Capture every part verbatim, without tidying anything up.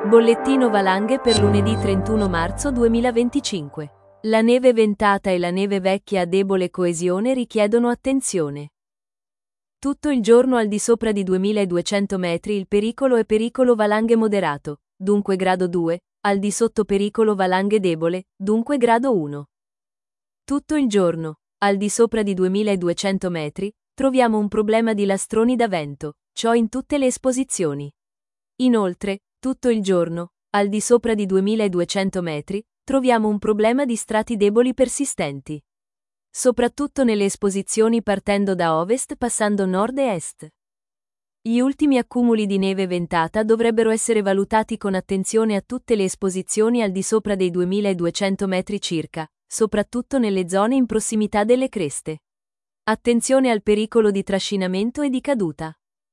Bollettino valanghe per lunedì trentuno marzo duemilaventicinque. La neve ventata e la neve vecchia a debole coesione richiedono attenzione. Tutto il giorno al di sopra di duemiladuecento metri il pericolo è pericolo valanghe moderato, dunque grado due, al di sotto pericolo valanghe debole, dunque grado uno. Tutto il giorno, al di sopra di duemiladuecento metri, troviamo un problema di lastroni da vento, ciò in tutte le esposizioni. Inoltre, tutto il giorno, al di sopra di duemiladuecento metri, troviamo un problema di strati deboli persistenti. Soprattutto nelle esposizioni partendo da ovest passando nord e est. Gli ultimi accumuli di neve ventata dovrebbero essere valutati con attenzione a tutte le esposizioni al di sopra dei duemiladuecento metri circa, soprattutto nelle zone in prossimità delle creste. Attenzione al pericolo di trascinamento e di caduta.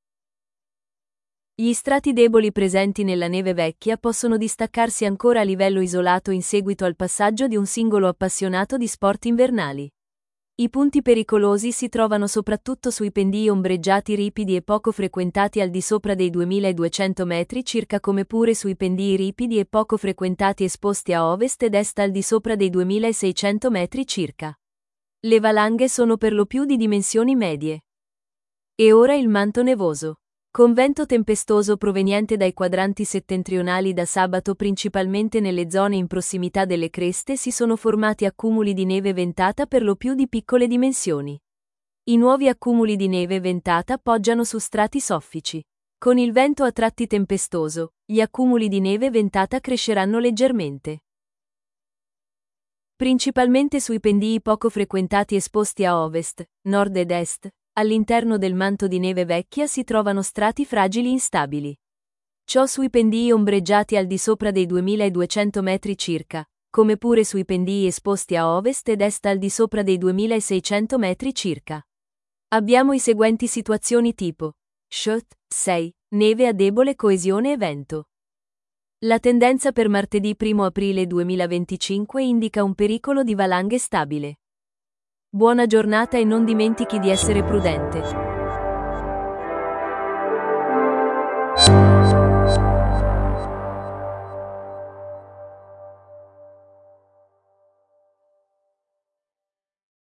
Gli strati deboli presenti nella neve vecchia possono distaccarsi ancora a livello isolato in seguito al passaggio di un singolo appassionato di sport invernali. I punti pericolosi si trovano soprattutto sui pendii ombreggiati ripidi e poco frequentati al di sopra dei duemiladuecento metri circa, come pure sui pendii ripidi e poco frequentati esposti a ovest ed est al di sopra dei duemilaseicento metri circa. Le valanghe sono per lo più di dimensioni medie. E ora il manto nevoso. Con vento tempestoso proveniente dai quadranti settentrionali da sabato principalmente nelle zone in prossimità delle creste si sono formati accumuli di neve ventata per lo più di piccole dimensioni. I nuovi accumuli di neve ventata poggiano su strati soffici. Con il vento a tratti tempestoso, gli accumuli di neve ventata cresceranno leggermente. Principalmente sui pendii poco frequentati esposti a ovest, nord ed est. All'interno del manto di neve vecchia si trovano strati fragili instabili. Ciò sui pendii ombreggiati al di sopra dei duemiladuecento metri circa, come pure sui pendii esposti a ovest ed est al di sopra dei duemilaseicento metri circa. Abbiamo i seguenti situazioni tipo: Shot, sei, neve a debole coesione e vento. La tendenza per martedì primo aprile duemilaventicinque indica un pericolo di valanghe stabile. Buona giornata e non dimentichi di essere prudente.